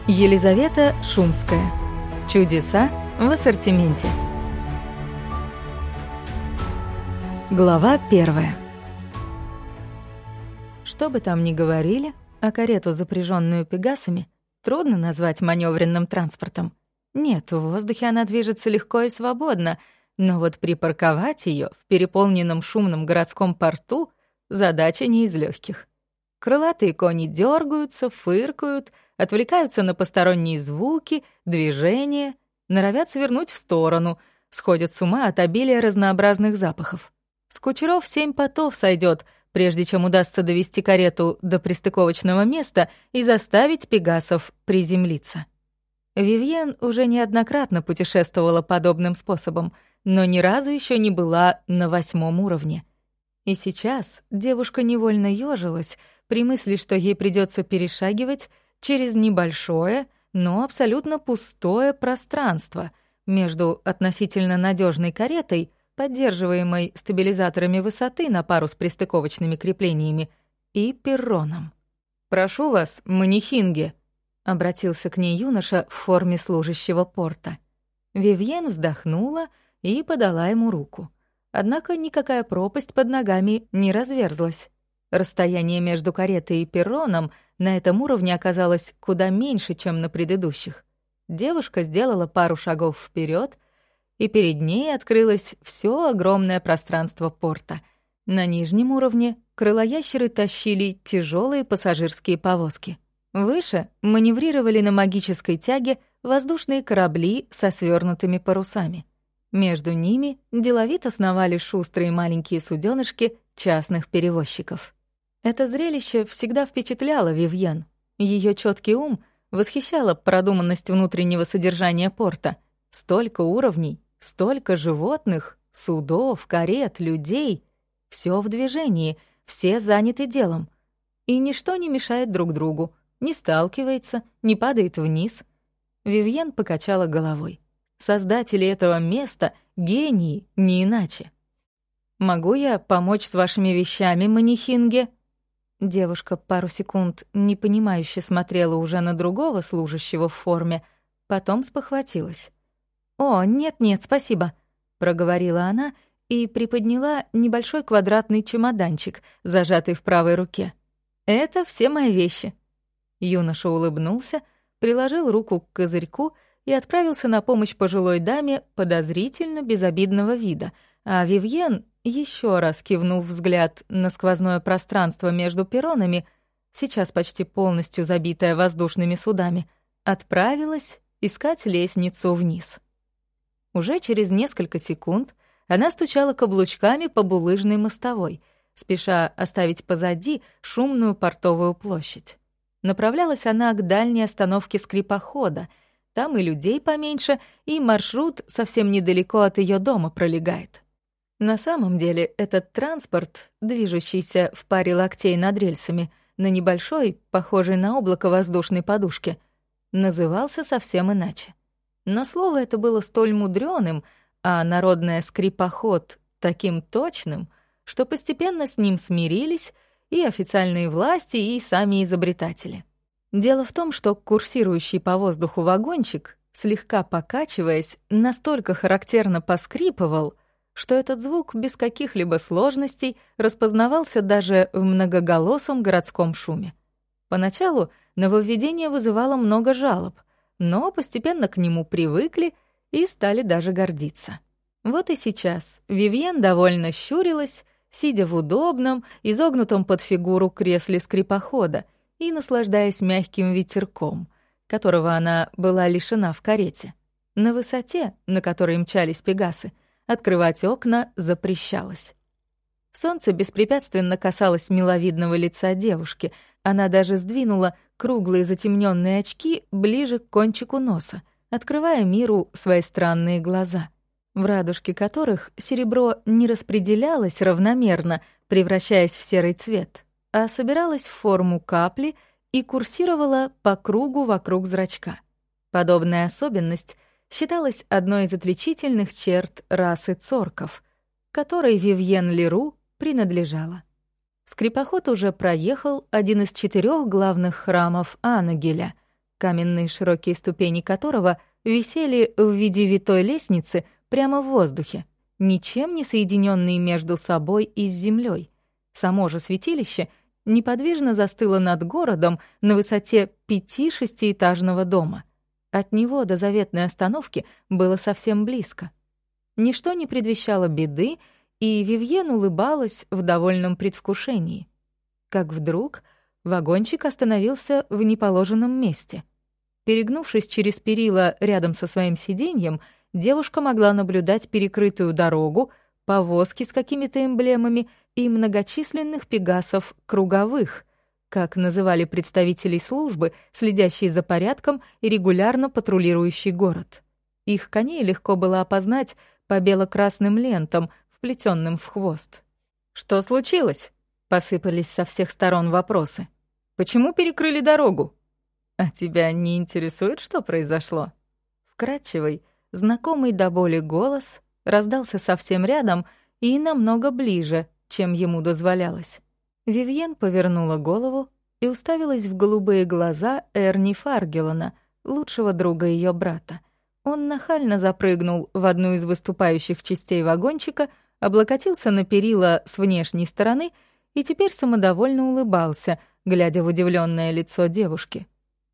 Елизавета Шумская. Чудеса в ассортименте. Глава 1. Что бы там ни говорили, а карету, запряженную пегасами, трудно назвать маневренным транспортом. Нет, в воздухе она движется легко и свободно, но вот припарковать ее в переполненном шумном городском порту — задача не из легких. Крылатые кони дергаются, фыркают, отвлекаются на посторонние звуки, движения, норовят свернуть в сторону, сходят с ума от обилия разнообразных запахов. С кучеров 7 потов сойдет, прежде чем удастся довести карету до пристыковочного места и заставить пегасов приземлиться. Вивьен уже неоднократно путешествовала подобным способом, но ни разу еще не была на 8 уровне. И сейчас девушка невольно ёжилась при мысли, что ей придется перешагивать через небольшое, но абсолютно пустое пространство между относительно надежной каретой, поддерживаемой стабилизаторами высоты на пару с пристыковочными креплениями, и перроном. «Прошу вас, манихинги», — обратился к ней юноша в форме служащего порта. Вивьен вздохнула и подала ему руку. Однако никакая пропасть под ногами не разверзлась. Расстояние между каретой и перроном на этом уровне оказалось куда меньше, чем на предыдущих. Девушка сделала пару шагов вперед, и перед ней открылось все огромное пространство порта. На нижнем уровне крылоящеры тащили тяжелые пассажирские повозки. Выше маневрировали на магической тяге воздушные корабли со свернутыми парусами. Между ними деловито сновали шустрые маленькие суденышки частных перевозчиков. Это зрелище всегда впечатляло Вивьен. Ее четкий ум восхищало продуманность внутреннего содержания порта. Столько уровней, столько животных, судов, карет, людей. Все в движении, все заняты делом. И ничто не мешает друг другу, не сталкивается, не падает вниз. Вивьен покачала головой. Создатели этого места — гении, не иначе. «Могу я помочь с вашими вещами, манихинге?» Девушка пару секунд непонимающе смотрела уже на другого служащего в форме, потом спохватилась. «О, нет-нет, спасибо», — проговорила она и приподняла небольшой квадратный чемоданчик, зажатый в правой руке. «Это все мои вещи». Юноша улыбнулся, приложил руку к козырьку и отправился на помощь пожилой даме подозрительно безобидного вида, а Вивьен, еще раз кивнув взгляд на сквозное пространство между перронами, сейчас почти полностью забитое воздушными судами, отправилась искать лестницу вниз. Уже через несколько секунд она стучала каблучками по булыжной мостовой, спеша оставить позади шумную портовую площадь. Направлялась она к дальней остановке скрипохода. Там и людей поменьше, и маршрут совсем недалеко от ее дома пролегает. На самом деле этот транспорт, движущийся в паре локтей над рельсами, на небольшой, похожей на облако воздушной подушке, назывался совсем иначе. Но слово это было столь мудрёным, а народное «скрипоход» таким точным, что постепенно с ним смирились и официальные власти, и сами изобретатели. Дело в том, что курсирующий по воздуху вагончик, слегка покачиваясь, настолько характерно поскрипывал, что этот звук без каких-либо сложностей распознавался даже в многоголосом городском шуме. Поначалу нововведение вызывало много жалоб, но постепенно к нему привыкли и стали даже гордиться. Вот и сейчас Вивьен довольно щурилась, сидя в удобном, изогнутом под фигуру кресле скрипохода и наслаждаясь мягким ветерком, которого она была лишена в карете. На высоте, на которой мчались пегасы, открывать окна запрещалось. Солнце беспрепятственно касалось миловидного лица девушки, она даже сдвинула круглые затемненные очки ближе к кончику носа, открывая миру свои странные глаза, в радужке которых серебро не распределялось равномерно, превращаясь в серый цвет, а собиралась в форму капли и курсировала по кругу вокруг зрачка. Подобная особенность считалась одной из отличительных черт расы цорков, которой Вивьен Леру принадлежала. Скрипоход уже проехал один из 4 главных храмов Анагеля, каменные широкие ступени которого висели в виде витой лестницы прямо в воздухе, ничем не соединенные между собой и с землей. Само же святилище неподвижно застыло над городом на высоте 5-6-этажного дома. От него до заветной остановки было совсем близко. Ничто не предвещало беды, и Вивьен улыбалась в довольном предвкушении. Как вдруг вагончик остановился в неположенном месте. Перегнувшись через перила рядом со своим сиденьем, девушка могла наблюдать перекрытую дорогу, повозки с какими-то эмблемами и многочисленных пегасов круговых, как называли представителей службы, следящие за порядком и регулярно патрулирующий город. Их коней легко было опознать по бело-красным лентам, вплетенным в хвост. «Что случилось?» — посыпались со всех сторон вопросы. «Почему перекрыли дорогу?» «А тебя не интересует, что произошло?» Вкрадчивый, знакомый до боли голос раздался совсем рядом и намного ближе, чем ему дозволялось. Вивьен повернула голову и уставилась в голубые глаза Эрни Фаргеллона, лучшего друга ее брата. Он нахально запрыгнул в одну из выступающих частей вагончика, облокотился на перила с внешней стороны и теперь самодовольно улыбался, глядя в удивленное лицо девушки.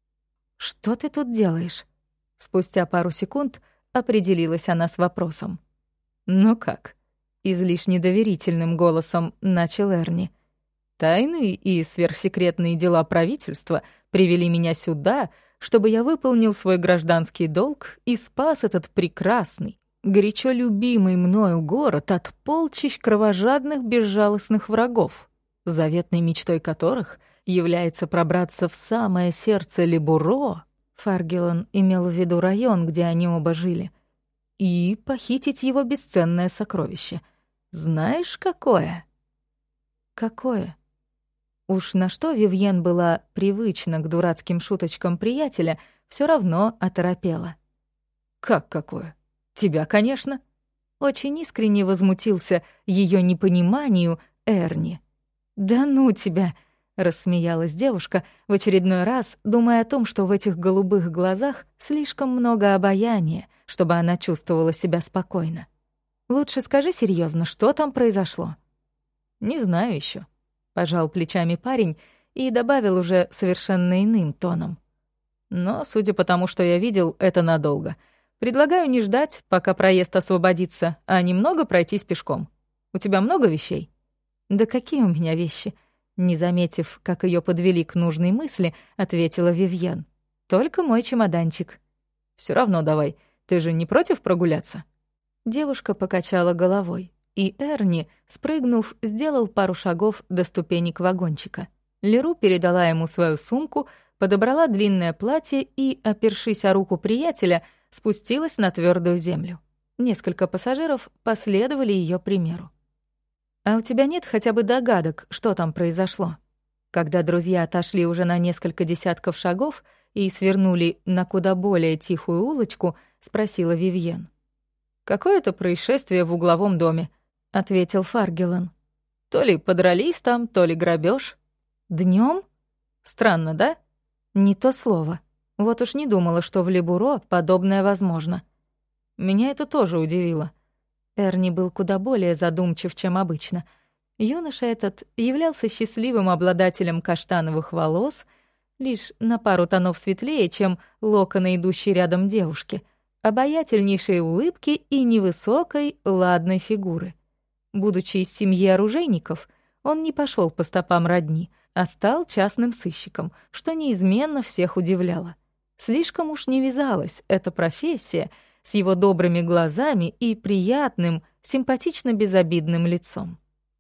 «Что ты тут делаешь?» Спустя пару секунд определилась она с вопросом. «Ну как?» — излишне доверительным голосом начал Эрни. «Тайные и сверхсекретные дела правительства привели меня сюда, чтобы я выполнил свой гражданский долг и спас этот прекрасный, горячо любимый мною город от полчищ кровожадных безжалостных врагов, заветной мечтой которых является пробраться в самое сердце Лебуро». Фаргеллон имел в виду район, где они оба жили, и похитить его бесценное сокровище. Знаешь, какое? Какое? Уж на что Вивьен была привычна к дурацким шуточкам приятеля, все равно оторопела. «Как какое? Тебя, конечно!» Очень искренне возмутился ее непониманию Эрни. «Да ну тебя!» — рассмеялась девушка, в очередной раз думая о том, что в этих голубых глазах слишком много обаяния, чтобы она чувствовала себя спокойно. «Лучше скажи серьезно, что там произошло?» «Не знаю еще», — пожал плечами парень и добавил уже совершенно иным тоном. «Но, судя по тому, что я видел, это надолго. Предлагаю не ждать, пока проезд освободится, а немного пройтись пешком. У тебя много вещей?» «Да какие у меня вещи?» Не заметив, как ее подвели к нужной мысли, ответила Вивьен. «Только мой чемоданчик». Все равно давай, ты же не против прогуляться?» Девушка покачала головой, и Эрни, спрыгнув, сделал пару шагов до ступенек вагончика. Леру передала ему свою сумку, подобрала длинное платье и, опершись о руку приятеля, спустилась на твердую землю. Несколько пассажиров последовали ее примеру. «А у тебя нет хотя бы догадок, что там произошло?» Когда друзья отошли уже на несколько десятков шагов и свернули на куда более тихую улочку, спросила Вивьен. «Какое-то происшествие в угловом доме», — ответил Фаргеллон. «То ли подрались там, то ли грабеж. Днем? Странно, да?» «Не то слово. Вот уж не думала, что в Лебуро подобное возможно». Меня это тоже удивило. Эрни был куда более задумчив, чем обычно. Юноша этот являлся счастливым обладателем каштановых волос, лишь на пару тонов светлее, чем локоны, идущей рядом девушки, обаятельнейшей улыбки и невысокой, ладной фигуры. Будучи из семьи оружейников, он не пошел по стопам родни, а стал частным сыщиком, что неизменно всех удивляло. Слишком уж не вязалась эта профессия с его добрыми глазами и приятным, симпатично-безобидным лицом.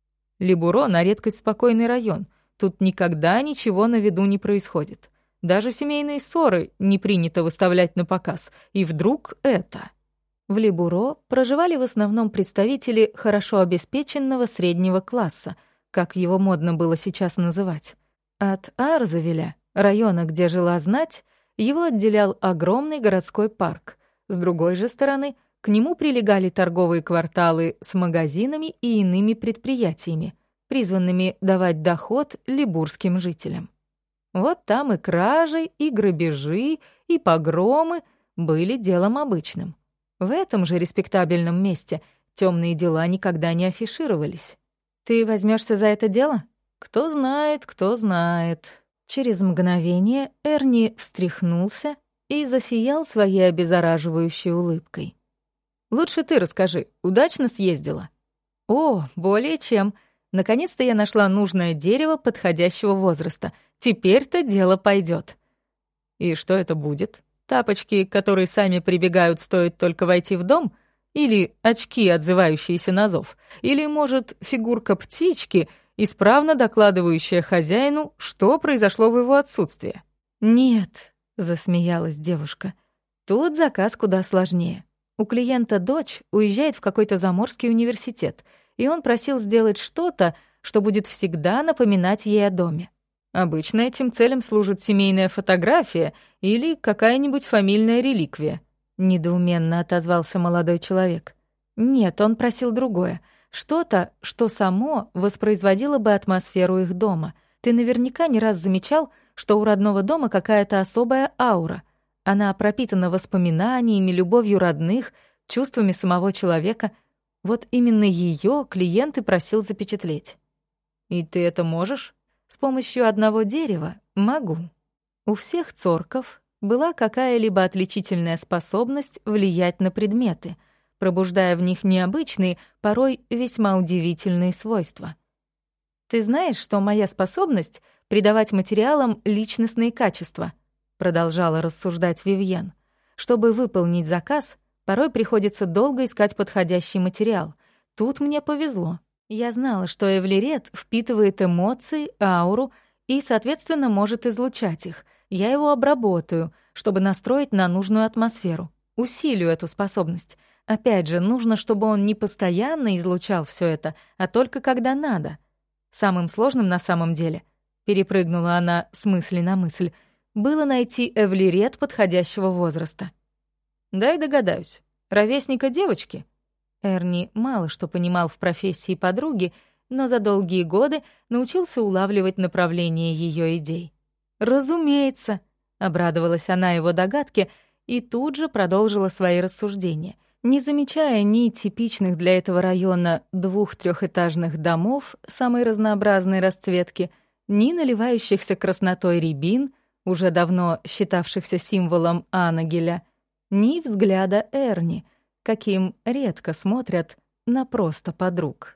Лебуро на редкость спокойный район. Тут никогда ничего на виду не происходит. Даже семейные ссоры не принято выставлять на показ. И вдруг это. В Лебуро проживали в основном представители хорошо обеспеченного среднего класса, как его модно было сейчас называть. От Арзавеля, района, где жила знать, его отделял огромный городской парк. С другой же стороны, к нему прилегали торговые кварталы с магазинами и иными предприятиями, призванными давать доход либурским жителям. Вот там и кражи, и грабежи, и погромы были делом обычным. В этом же респектабельном месте темные дела никогда не афишировались. Ты возьмешься за это дело? Кто знает, кто знает. Через мгновение Эрни встряхнулся и засиял своей обеззараживающей улыбкой. «Лучше ты расскажи, удачно съездила?» «О, более чем. Наконец-то я нашла нужное дерево подходящего возраста. Теперь-то дело пойдет. «И что это будет? Тапочки, которые сами прибегают, стоит только войти в дом? Или очки, отзывающиеся на зов? Или, может, фигурка птички, исправно докладывающая хозяину, что произошло в его отсутствие?» «Нет», — засмеялась девушка, — «тут заказ куда сложнее. У клиента дочь уезжает в какой-то заморский университет, и он просил сделать что-то, что будет всегда напоминать ей о доме. Обычно этим целям служит семейная фотография или какая-нибудь фамильная реликвия», — недоуменно отозвался молодой человек. «Нет, он просил другое. Что-то, что само воспроизводило бы атмосферу их дома. Ты наверняка не раз замечал, что у родного дома какая-то особая аура. Она пропитана воспоминаниями, любовью родных, чувствами самого человека. Вот именно ее клиент и просил запечатлеть». «И ты это можешь?» «С помощью одного дерева могу». У всех цорков была какая-либо отличительная способность влиять на предметы, пробуждая в них необычные, порой весьма удивительные свойства. «Ты знаешь, что моя способность — придавать материалам личностные качества», — продолжала рассуждать Вивьен. «Чтобы выполнить заказ, порой приходится долго искать подходящий материал. Тут мне повезло. Я знала, что эвлерет впитывает эмоции, ауру и, соответственно, может излучать их. Я его обработаю, чтобы настроить на нужную атмосферу. Усилю эту способность. Опять же, нужно, чтобы он не постоянно излучал все это, а только когда надо. Самым сложным на самом деле, перепрыгнула она с мысли на мысль, было найти эвлерет подходящего возраста. «Дай догадаюсь. Ровесника девочки?» Эрни мало что понимал в профессии подруги, но за долгие годы научился улавливать направление ее идей. «Разумеется», — обрадовалась она его догадке и тут же продолжила свои рассуждения, не замечая ни типичных для этого района 2-3-этажных домов самой разнообразной расцветки, ни наливающихся краснотой рябин, уже давно считавшихся символом Анагеля, ни взгляда Эрни, каким редко смотрят на просто подруг.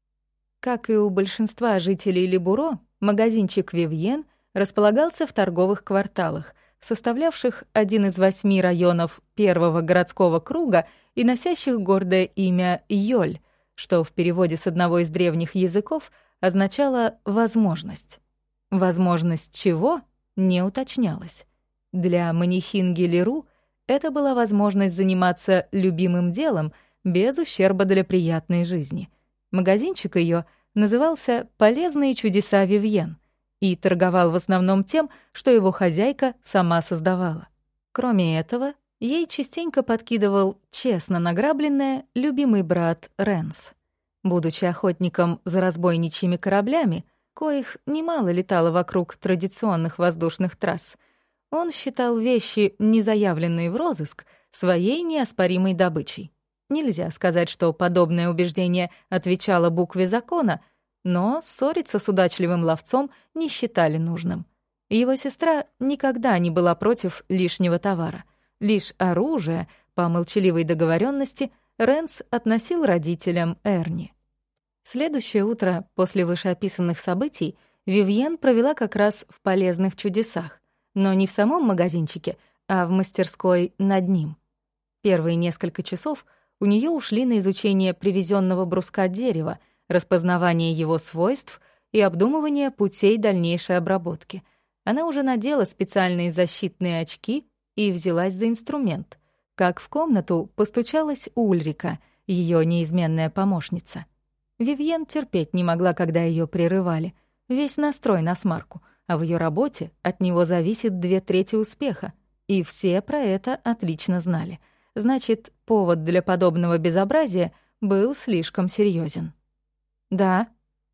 Как и у большинства жителей Лебуро, магазинчик «Вивьен» располагался в торговых кварталах, составлявших один из 8 районов первого городского круга и носящих гордое имя Йоль, что в переводе с одного из древних языков означало «возможность». Возможность чего — не уточнялось. Для манихинги Леру это была возможность заниматься любимым делом без ущерба для приятной жизни. Магазинчик ее назывался «Полезные чудеса Вивьен» и торговал в основном тем, что его хозяйка сама создавала. Кроме этого, ей частенько подкидывал честно награбленное любимый брат Ренс. Будучи охотником за разбойничьими кораблями, коих немало летало вокруг традиционных воздушных трасс, он считал вещи, не заявленные в розыск, своей неоспоримой добычей. Нельзя сказать, что подобное убеждение отвечало букве закона, но ссориться с удачливым ловцом не считали нужным. Его сестра никогда не была против лишнего товара. Лишь оружие, по молчаливой договоренности, Ренс относил родителям Эрни. Следующее утро после вышеописанных событий Вивьен провела как раз в полезных чудесах, но не в самом магазинчике, а в мастерской над ним. Первые несколько часов у нее ушли на изучение привезенного бруска дерева, распознавание его свойств и обдумывание путей дальнейшей обработки. Она уже надела специальные защитные очки и взялась за инструмент, как в комнату постучалась Ульрика, ее неизменная помощница. Вивьен терпеть не могла, когда ее прерывали. Весь настрой на смарку, а в ее работе от него зависит 2/3 успеха. И все про это отлично знали. Значит, повод для подобного безобразия был слишком серьезен. «Да», —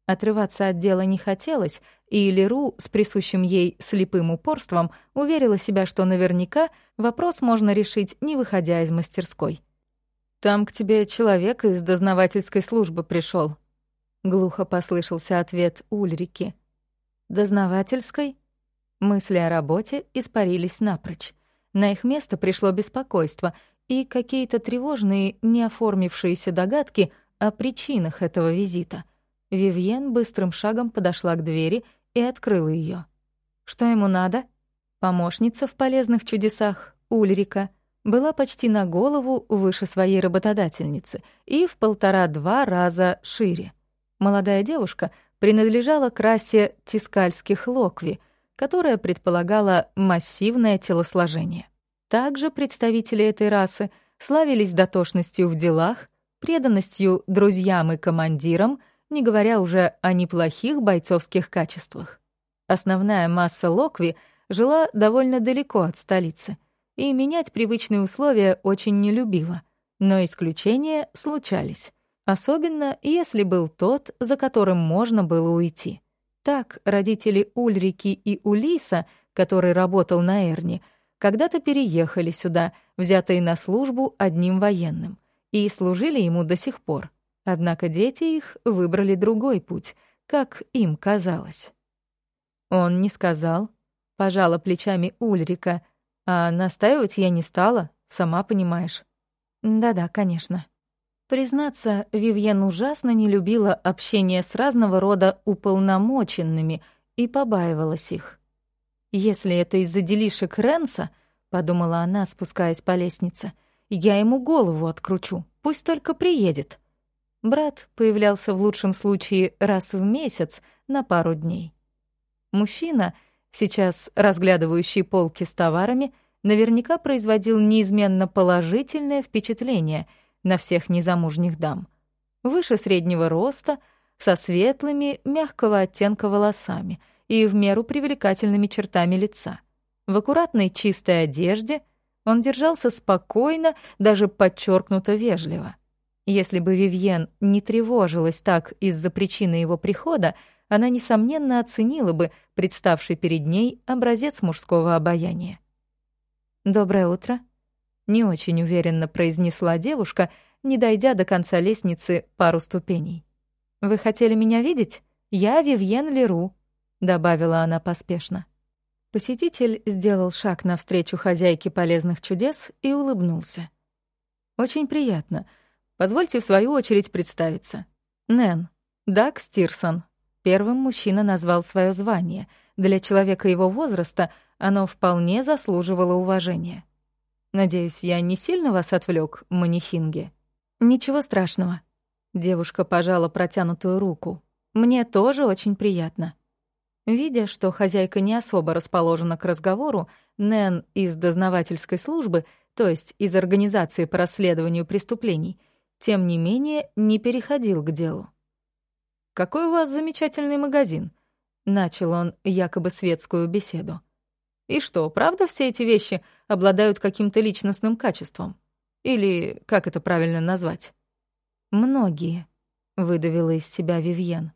Отрываться от дела не хотелось, и Леру с присущим ей слепым упорством уверила себя, что наверняка вопрос можно решить, не выходя из мастерской. «Там к тебе человек из дознавательской службы пришел. Глухо послышался ответ Ульрики. «Дознавательской?» Мысли о работе испарились напрочь. На их место пришло беспокойство и какие-то тревожные, не оформившиеся догадки о причинах этого визита. Вивьен быстрым шагом подошла к двери и открыла ее. Что ему надо? Помощница в полезных чудесах, Ульрика, была почти на голову выше своей работодательницы и в 1,5-2 раза шире. Молодая девушка принадлежала к расе тискальских локви, которая предполагала массивное телосложение. Также представители этой расы славились дотошностью в делах, преданностью друзьям и командирам, не говоря уже о неплохих бойцовских качествах. Основная масса локви жила довольно далеко от столицы и менять привычные условия очень не любила, но исключения случались, особенно если был тот, за которым можно было уйти. Так родители Ульрики и Улиса, который работал на Эрне, когда-то переехали сюда, взятые на службу одним военным, и служили ему до сих пор. Однако дети их выбрали другой путь, как им казалось. Он не сказал, пожала плечами Ульрика, а настаивать я не стала, сама понимаешь. Да-да, конечно. Признаться, Вивьен ужасно не любила общение с разного рода уполномоченными и побаивалась их. «Если это из-за делишек Ренса, — подумала она, спускаясь по лестнице, — я ему голову откручу, пусть только приедет». Брат появлялся в лучшем случае раз в месяц на пару дней. Мужчина, сейчас разглядывающий полки с товарами, наверняка производил неизменно положительное впечатление — на всех незамужних дам. Выше среднего роста, со светлыми, мягкого оттенка волосами и в меру привлекательными чертами лица. В аккуратной чистой одежде он держался спокойно, даже подчеркнуто вежливо. Если бы Вивьен не тревожилась так из-за причины его прихода, она, несомненно, оценила бы представший перед ней образец мужского обаяния. «Доброе утро», — не очень уверенно произнесла девушка, не дойдя до конца лестницы пару ступеней. «Вы хотели меня видеть? Я Вивьен Леру», — добавила она поспешно. Посетитель сделал шаг навстречу хозяйке полезных чудес и улыбнулся. «Очень приятно. Позвольте в свою очередь представиться. Нэн, Даг Стирсон». Первым мужчина назвал свое звание. Для человека его возраста оно вполне заслуживало уважения. «Надеюсь, я не сильно вас отвлек, Манихинге?» «Ничего страшного». Девушка пожала протянутую руку. «Мне тоже очень приятно». Видя, что хозяйка не особо расположена к разговору, Нэн из дознавательской службы, то есть из организации по расследованию преступлений, тем не менее не переходил к делу. «Какой у вас замечательный магазин?» — начал он якобы светскую беседу. «И что, правда все эти вещи обладают каким-то личностным качеством? Или как это правильно назвать?» «Многие», — выдавила из себя Вивьен.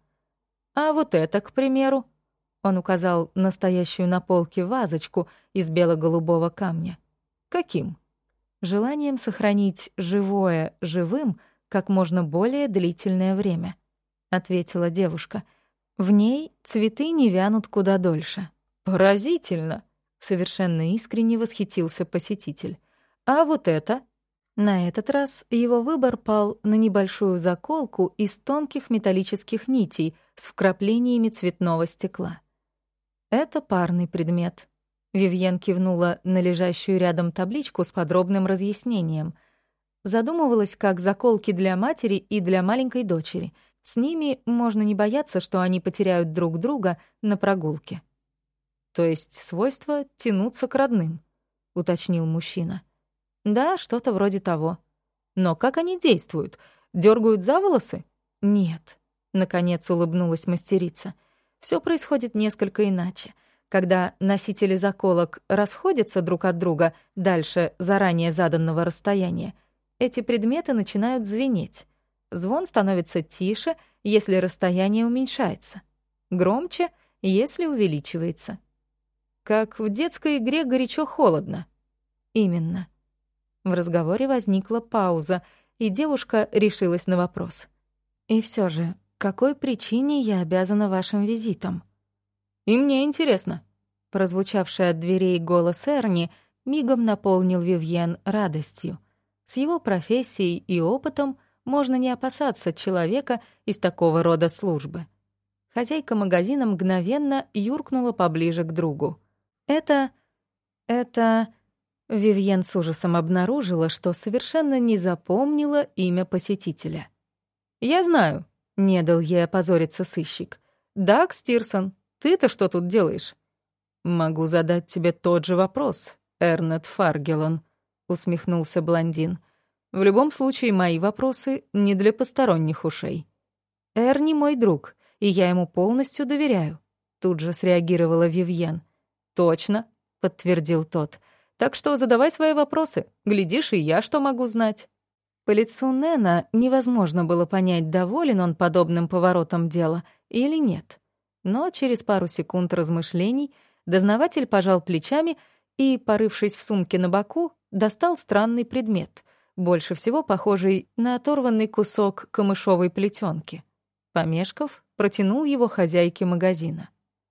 «А вот это, к примеру?» Он указал на стоящую на полке вазочку из бело-голубого камня. «Каким?» «Желанием сохранить живое живым как можно более длительное время», — ответила девушка. «В ней цветы не вянут куда дольше». «Поразительно!» — совершенно искренне восхитился посетитель. «А вот это?» На этот раз его выбор пал на небольшую заколку из тонких металлических нитей с вкраплениями цветного стекла. «Это парный предмет». Вивьен кивнула на лежащую рядом табличку с подробным разъяснением. Задумывалась, как заколки для матери и для маленькой дочери. С ними можно не бояться, что они потеряют друг друга на прогулке. «То есть свойство тянуться к родным», — уточнил мужчина. «Да, что-то вроде того. Но как они действуют? Дергают за волосы?» «Нет», — наконец улыбнулась мастерица. «Все происходит несколько иначе. Когда носители заколок расходятся друг от друга дальше заранее заданного расстояния, эти предметы начинают звенеть. Звон становится тише, если расстояние уменьшается. Громче, если увеличивается. Как в детской игре «Горячо-холодно». Именно. В разговоре возникла пауза, и девушка решилась на вопрос. «И все же, какой причине я обязана вашим визитом?» «И мне интересно». Прозвучавший от дверей голос Эрни мигом наполнил Вивьен радостью. С его профессией и опытом можно не опасаться человека из такого рода службы. Хозяйка магазина мгновенно юркнула поближе к другу. Это... Вивьен с ужасом обнаружила, что совершенно не запомнила имя посетителя. «Я знаю», — не дал ей опозориться сыщик. «Даг Стирсон, ты-то что тут делаешь?» «Могу задать тебе тот же вопрос, Эрнет Фаргелон», — усмехнулся блондин. «В любом случае, мои вопросы не для посторонних ушей». «Эрни мой друг, и я ему полностью доверяю», — тут же среагировала Вивьен. «Точно», — подтвердил тот. «Так что задавай свои вопросы. Глядишь, и я что могу знать». По лицу Нэна невозможно было понять, доволен он подобным поворотом дела или нет. Но через пару секунд размышлений дознаватель пожал плечами и, порывшись в сумке на боку, достал странный предмет, больше всего похожий на оторванный кусок камышовой плетёнки. Помешков, протянул его хозяйке магазина.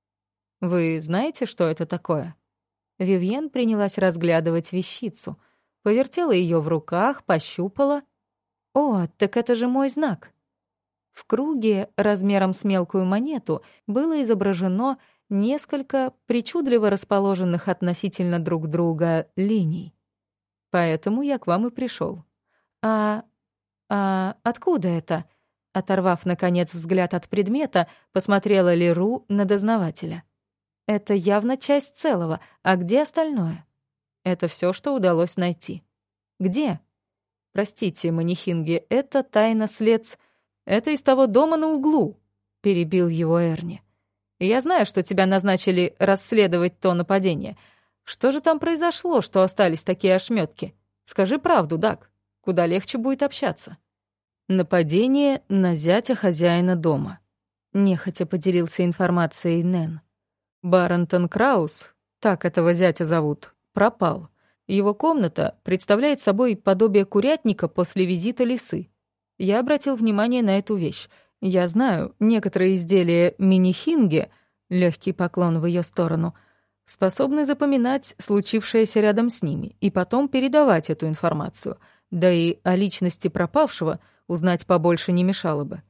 «Вы знаете, что это такое?» Вивьен принялась разглядывать вещицу, повертела ее в руках, пощупала. «О, так это же мой знак!» В круге размером с мелкую монету было изображено несколько причудливо расположенных относительно друг друга линий. «Поэтому я к вам и пришел. А откуда это?» Оторвав, наконец, взгляд от предмета, посмотрела Леру на дознавателя. «Это явно часть целого, а где остальное?» «Это все, что удалось найти». «Где?» «Простите, манихинги, это тайна следц... Это из того дома на углу», — перебил его Эрни. «Я знаю, что тебя назначили расследовать то нападение. Что же там произошло, что остались такие ошметки? Скажи правду, Даг. Куда легче будет общаться». «Нападение на зятя хозяина дома», — нехотя поделился информацией Нэн. «Барентон Краус, так этого зятя зовут, пропал. Его комната представляет собой подобие курятника после визита лисы. Я обратил внимание на эту вещь. Я знаю, некоторые изделия мини-хинги, легкий поклон в ее сторону, способны запоминать случившееся рядом с ними и потом передавать эту информацию. Да и о личности пропавшего узнать побольше не мешало бы».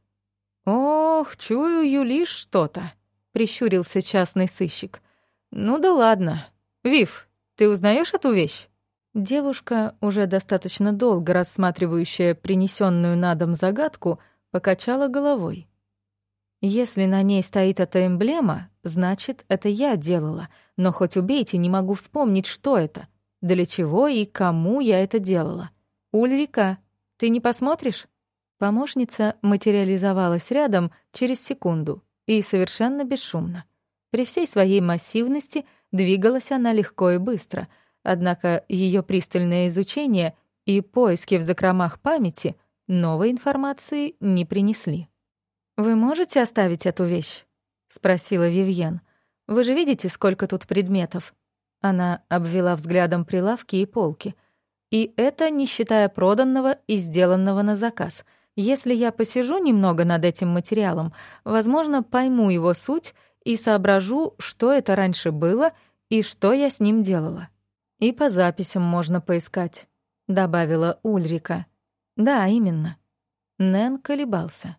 «Ох, чую, юлишь что-то», — прищурился частный сыщик. «Ну да ладно. Вив, ты узнаешь эту вещь?» Девушка, уже достаточно долго рассматривающая принесенную на дом загадку, покачала головой. «Если на ней стоит эта эмблема, значит, это я делала, но хоть убейте, не могу вспомнить, что это, для чего и кому я это делала. Ульрика, ты не посмотришь?» Помощница материализовалась рядом через секунду и совершенно бесшумно. При всей своей массивности двигалась она легко и быстро, однако ее пристальное изучение и поиски в закромах памяти новой информации не принесли. «Вы можете оставить эту вещь?» — спросила Вивьен. «Вы же видите, сколько тут предметов?» Она обвела взглядом прилавки и полки. «И это не считая проданного и сделанного на заказ. Если я посижу немного над этим материалом, возможно, пойму его суть и соображу, что это раньше было и что я с ним делала. И по записям можно поискать», — добавила Ульрика. «Да, именно». Нэн колебался.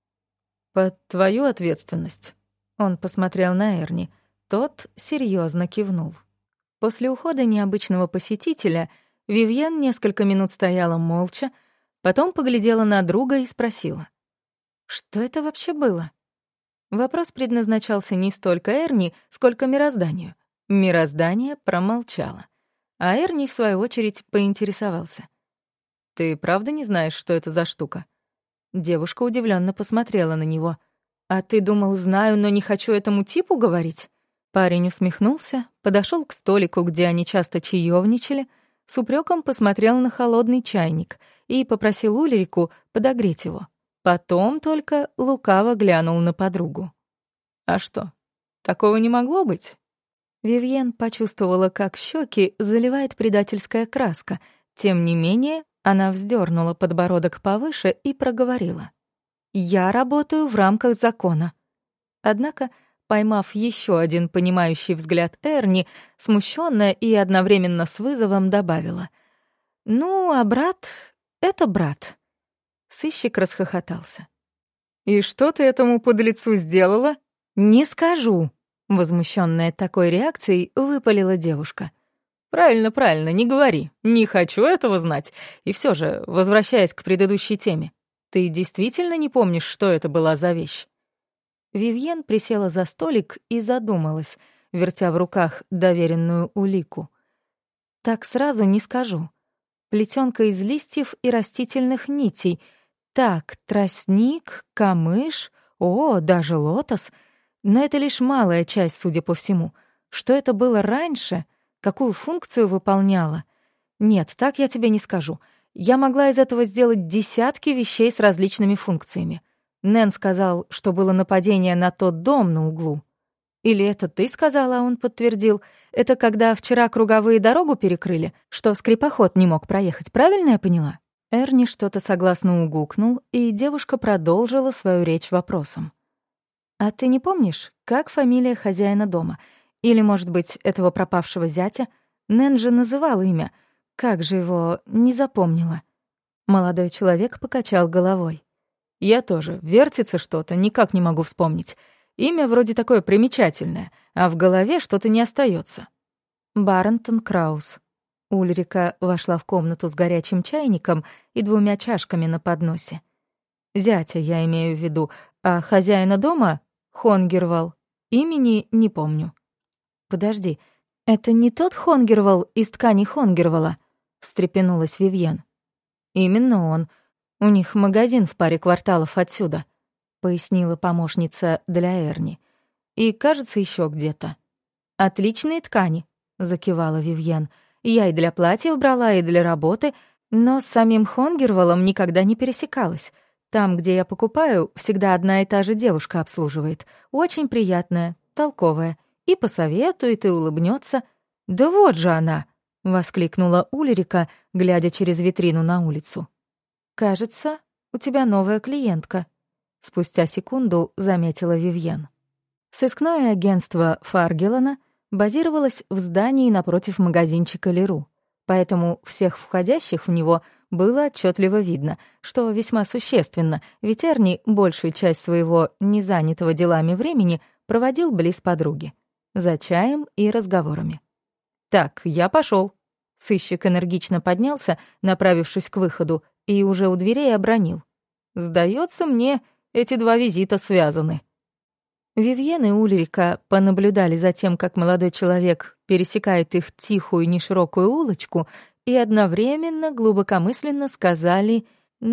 «Под твою ответственность». Он посмотрел на Эрни. Тот серьезно кивнул. После ухода необычного посетителя Вивьен несколько минут стояла молча, потом поглядела на друга и спросила: «Что это вообще было?» Вопрос предназначался не столько Эрни, сколько мирозданию. Мироздание промолчало. А Эрни, в свою очередь, поинтересовался: «Ты правда не знаешь, что это за штука?» Девушка удивленно посмотрела на него. «А ты думал, знаю, но не хочу этому типу говорить?» Парень усмехнулся, подошел к столику, где они часто чаевничали, с упреком посмотрел на холодный чайник и попросил Ульрику подогреть его. Потом только лукаво глянул на подругу. «А что, такого не могло быть?» Вивьен почувствовала, как щеки заливает предательская краска. Тем не менее, она вздернула подбородок повыше и проговорила. «Я работаю в рамках закона». Однако, поймав еще один понимающий взгляд Эрни, смущенная и одновременно с вызовом добавила. «Ну, а брат — это брат». Сыщик расхохотался. «И что ты этому подлецу сделала?» «Не скажу», — возмущенная такой реакцией выпалила девушка. «Правильно, правильно, не говори. Не хочу этого знать. И все же, возвращаясь к предыдущей теме, ты действительно не помнишь, что это была за вещь?» Вивьен присела за столик и задумалась, вертя в руках доверенную улику. «Так сразу не скажу. Плетёнка из листьев и растительных нитей. Так, тростник, камыш, даже лотос. Но это лишь малая часть, судя по всему. Что это было раньше, какую функцию выполняло? Нет, так я тебе не скажу. Я могла из этого сделать десятки вещей с различными функциями. Нэн сказал, что было нападение на тот дом на углу. Или это ты сказала, а он подтвердил. Это когда вчера круговые дорогу перекрыли, что скрипоход не мог проехать, правильно я поняла?» Эрни что-то согласно угукнул, и девушка продолжила свою речь вопросом. «А ты не помнишь, как фамилия хозяина дома? Или, может быть, этого пропавшего зятя? Нэн же называл имя. Как же его не запомнила?» Молодой человек покачал головой. «Я тоже. Вертится что-то, никак не могу вспомнить. Имя вроде такое примечательное, а в голове что-то не остается. Барентон Краус». Ульрика вошла в комнату с горячим чайником и 2 чашками на подносе. Зятя я имею в виду, а хозяина дома — Хонгервал. Имени не помню. «Подожди, это не тот Хонгервал из ткани Хонгервала?» — встрепенулась Вивьен. «Именно он. У них магазин в паре кварталов отсюда», — пояснила помощница для Эрни. «И, кажется, еще где-то». «Отличные ткани», — закивала Вивьен. «Я и для платьев брала, и для работы, но с самим Хонгервалом никогда не пересекалась. Там, где я покупаю, всегда одна и та же девушка обслуживает. Очень приятная, толковая. И посоветует, и улыбнется. «Да вот же она!» — воскликнула Ульрика, глядя через витрину на улицу. «Кажется, у тебя новая клиентка», — спустя секунду заметила Вивьен. Сыскное агентство Фаргелана базировалось в здании напротив магазинчика Леру, поэтому всех входящих в него было отчетливо видно, что весьма существенно, ведь Эрни большую часть своего незанятого делами времени проводил близ подруги, за чаем и разговорами. «Так, я пошел. Сыщик энергично поднялся, направившись к выходу, и уже у дверей обронил. «Сдается мне, эти 2 визита связаны». Вивьен и Ульрика понаблюдали за тем, как молодой человек пересекает их тихую неширокую улочку, и одновременно глубокомысленно сказали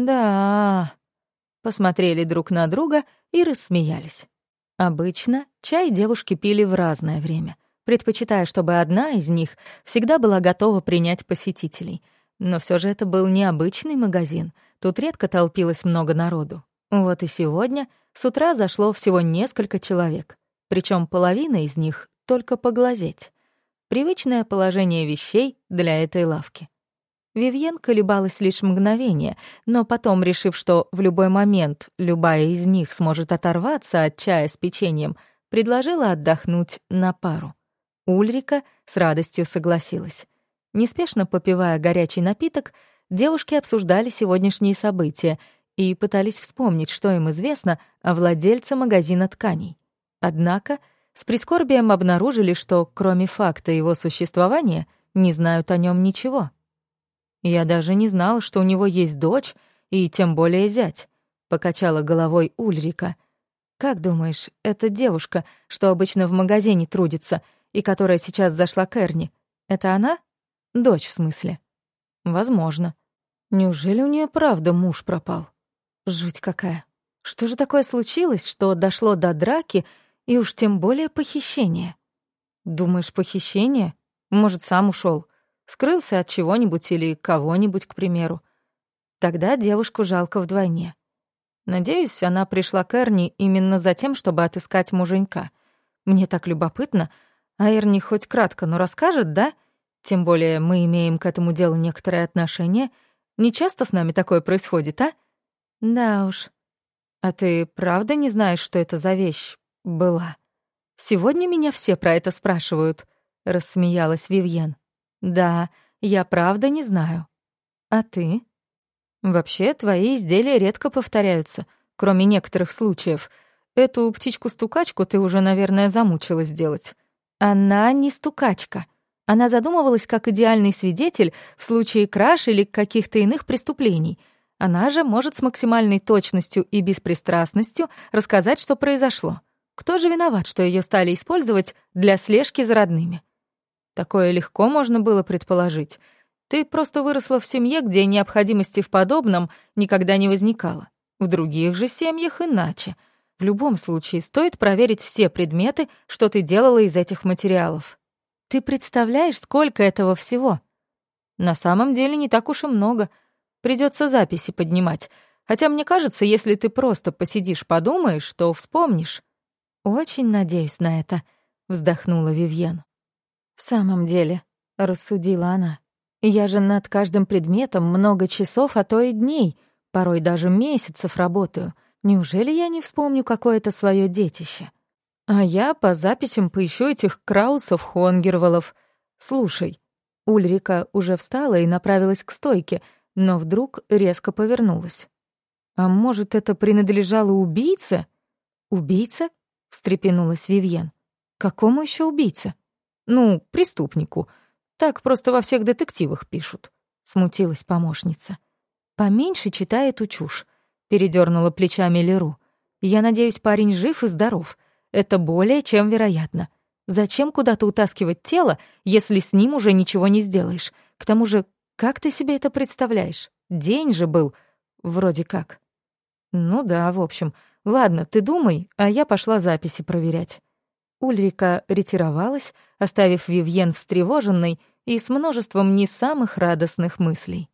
«да». Посмотрели друг на друга и рассмеялись. Обычно чай девушки пили в разное время, предпочитая, чтобы одна из них всегда была готова принять посетителей. Но все же это был необычный магазин, тут редко толпилось много народу. Вот и сегодня с утра зашло всего несколько человек, причем половина из них только поглазеть. Привычное положение вещей для этой лавки. Вивьен колебалась лишь мгновение, но потом, решив, что в любой момент любая из них сможет оторваться от чая с печеньем, предложила отдохнуть на пару. Ульрика с радостью согласилась. Неспешно попивая горячий напиток, девушки обсуждали сегодняшние события и пытались вспомнить, что им известно о владельце магазина тканей. Однако с прискорбием обнаружили, что кроме факта его существования не знают о нем ничего. «Я даже не знала, что у него есть дочь и тем более зять», — покачала головой Ульрика. «Как думаешь, эта девушка, что обычно в магазине трудится и которая сейчас зашла к Эрни, это она? Дочь, в смысле?» «Возможно. Неужели у нее правда муж пропал? Жуть какая. Что же такое случилось, что дошло до драки и уж тем более похищения?» «Думаешь, похищение? Может, сам ушел, скрылся от чего-нибудь или кого-нибудь, к примеру. Тогда девушку жалко вдвойне. Надеюсь, она пришла к Эрни именно за тем, чтобы отыскать муженька. Мне так любопытно, а Эрни хоть кратко, но расскажет, да? Тем более мы имеем к этому делу некоторое отношение. Не часто с нами такое происходит, а? Да уж. А ты правда не знаешь, что это за вещь была? Сегодня меня все про это спрашивают, рассмеялась Вивьен. Да, я правда не знаю. А ты? Вообще, твои изделия редко повторяются, кроме некоторых случаев. Эту птичку-стукачку ты уже, наверное, замучилась делать. Она не стукачка. Она задумывалась как идеальный свидетель в случае краж или каких-то иных преступлений. Она же может с максимальной точностью и беспристрастностью рассказать, что произошло. Кто же виноват, что ее стали использовать для слежки за родными? Такое легко можно было предположить. Ты просто выросла в семье, где необходимости в подобном никогда не возникало. В других же семьях иначе. В любом случае, стоит проверить все предметы, что ты делала из этих материалов. Ты представляешь, сколько этого всего? На самом деле не так уж и много. Придется записи поднимать. Хотя мне кажется, если ты просто посидишь, подумаешь, то вспомнишь. Очень надеюсь на это, вздохнула Вивьен. В самом деле, рассудила она, я же над каждым предметом много часов, а то и дней, порой даже месяцев работаю. Неужели я не вспомню какое-то свое детище? А я по записям поищу этих Краусов-Хонгерволов. Слушай, Ульрика уже встала и направилась к стойке, но вдруг резко повернулась. А может, это принадлежало убийце? Убийце? Встрепенулась Вивьен. Какому еще убийце? Ну, преступнику. Так просто во всех детективах пишут. Смутилась помощница. Поменьше читай эту чушь. Передернула плечами Леру. Я надеюсь, парень жив и здоров. Это более чем вероятно. Зачем куда-то утаскивать тело, если с ним уже ничего не сделаешь? К тому же, как ты себе это представляешь? День же был, вроде как. Ну да, в общем. Ладно, ты думай, а я пошла записи проверять. Ульрика ретировалась, оставив Вивьен встревоженной и с множеством не самых радостных мыслей.